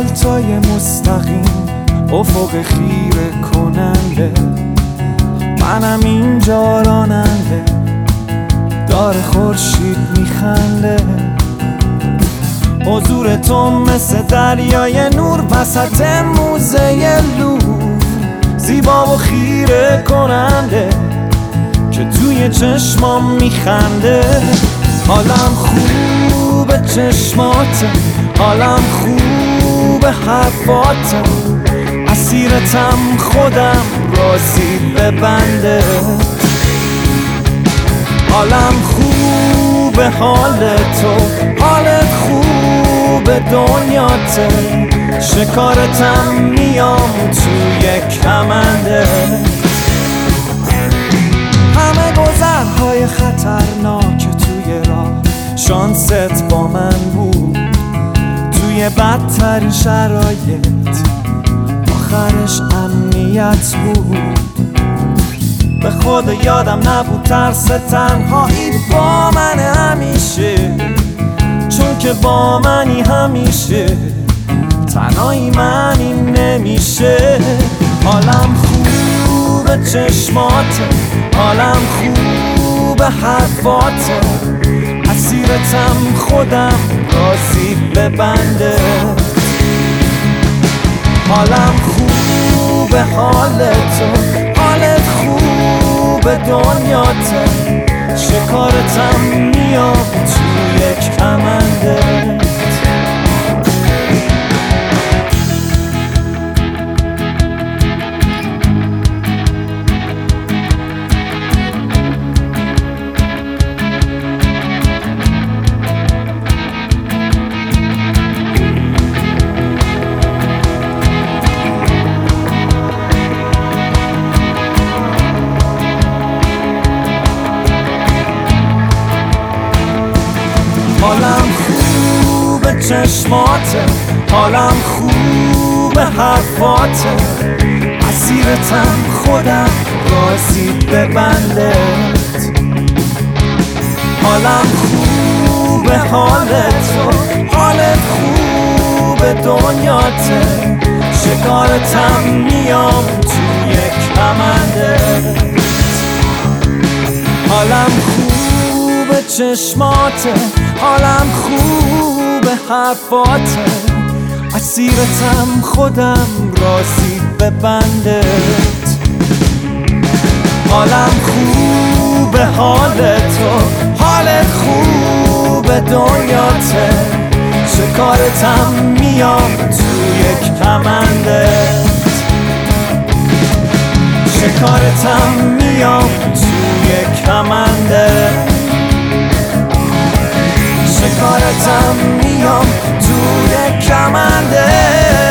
آسفالتای مستقیم، افق خیره کننده، منم اینجا راننده، داره خورشید میخنده. حضور تو مثل دریای نور وسط موزه لور، زیبا و خیره کننده که توی چشمام میخنده. حالم خوبه چشماته، حالم خوبه حرفاته، اسیرتم خودم راضی ببنده. حالم خوبه حال تو، حالت خوبه دنیاته، شکارتم میام توی کمنده. همه گذرهای خطرناک توی راه، شانست با من بود، توی بدترین شرایط آخرش امنیت بود. به خود یادم نبود ترس تنهایی با من همیشه، چون که با منی همیشه تنهایی منی نمیشه. حالم خوبه چشماته، حالم خوبه حرفاته، اسیرتم خودم راضی ببنده. حالم خوبه حال تو، حالت خوبه دنیاته، شکارتم میام توی کمنده. حالم خوبه چشماته، حالم خوبه حرفاته، اسیرتم خودم راضی ببندت. حالم خوبه حال تو، حالت خوبه دنیاته، شکارتم میام توی کمندت. حالم خوبه چشماته، حالم خوبه حرفاته، اسیرتم خودم راضی ببندت. حالم خوبه حال تو، حالت خوبه دنیاته، شکارتم میام توی کمندت، شکارتم میام توی کمندت، شکارتم میام توی کمنده.